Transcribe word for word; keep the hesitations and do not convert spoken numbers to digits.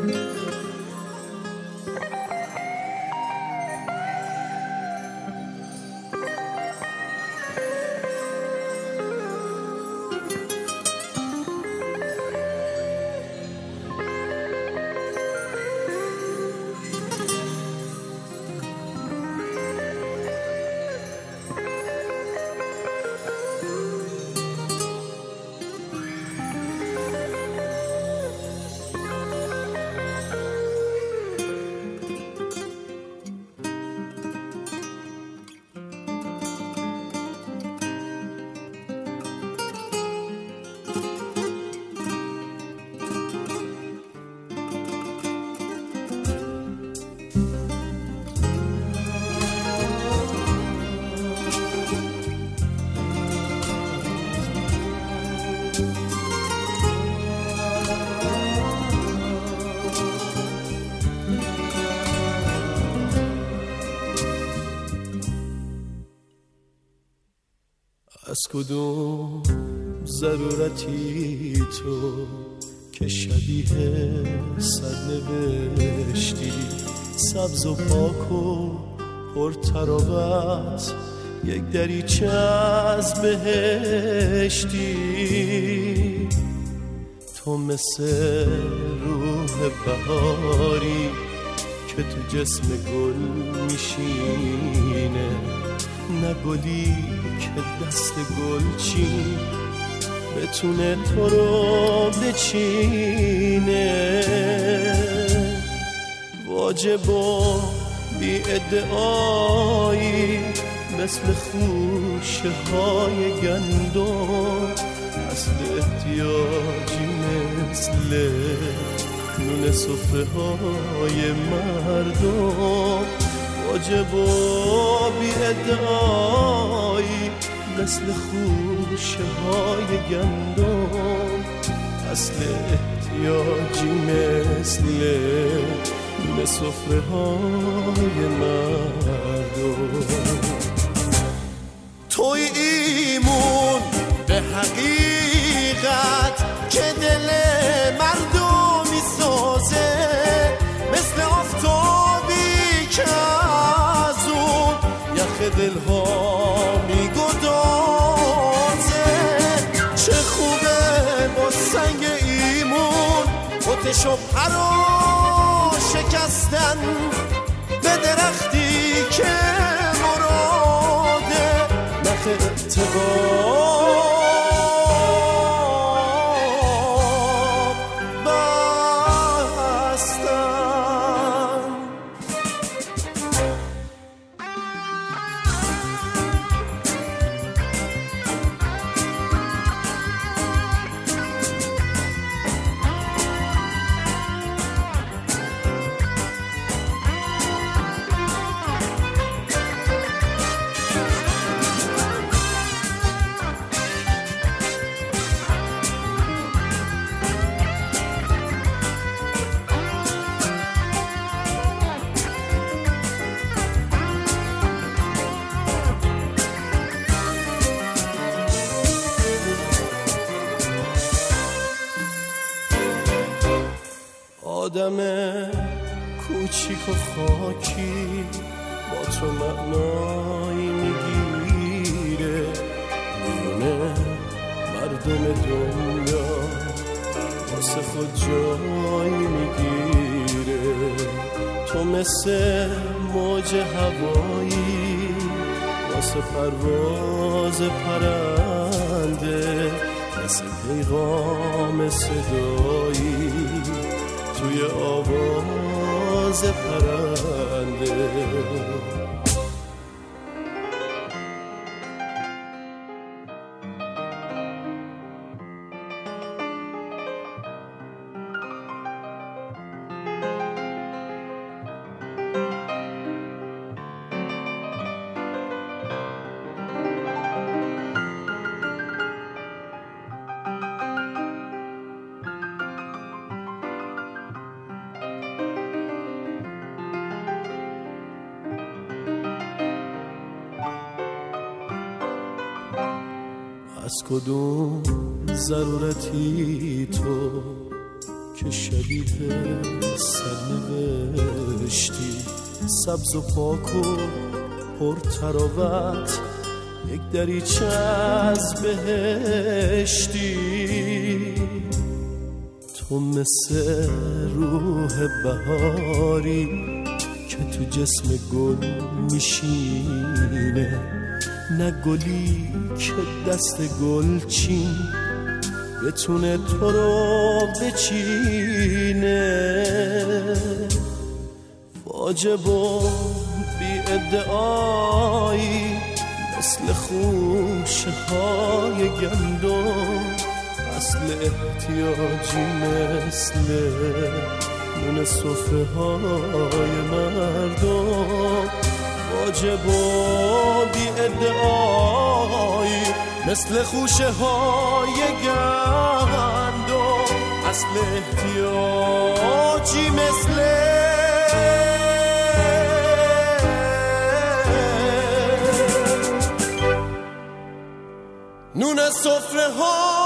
از کدوم ضرورتی تو که شبیه سرنوشتی، سبز و پاک و پرتراوت، یک دریچه از بهشتی. تو مثل روح بهاری که تو جسم گل میشینه، نه گلی که دست گلچین بتونه تو رو بچینه. واجب و بی ادعایی مثل خوشه های گندم، اصل احتیاجی مثل نون سفره های مردم. واجب و بی ادعایی مثل خوشه های گندم، اصل احتیاجی مثل نون سفره های مردم. توی ایمون به حقیقت که دل مردم میسازه، مثل آفتابی که از اون یخ دلها میگدازه. چه خوبه با سنگ ایمون آتشو پرا شکستن به درختی که مراده نخ اعتبار آدم کوچیک و خاکی با تو معنایی میگیره، میونه مردم دنیا واسه خود جایی میگیره. تو مثل موج هوایی واسه پرواز پرنده، مثل پیغام صدایی توی آواز پرنده. از کدوم ضرورتی تو که که شبیه سرنوشتی، سبز و پاک و پر تراوت، یک دریچه از بهشتی. تو مثل روح بهاری که تو جسم گل میشینه، نه گلی که دست گل چین بتونه تو رو بچینه. واجب و بی ادعایی مثل خوشه های گندم، اصل احتیاجی مثل نون سفره های مردم. واجب و بی ادعایی مثل خوشه های گندم، اصل احتیاجی مثل نون سفره ها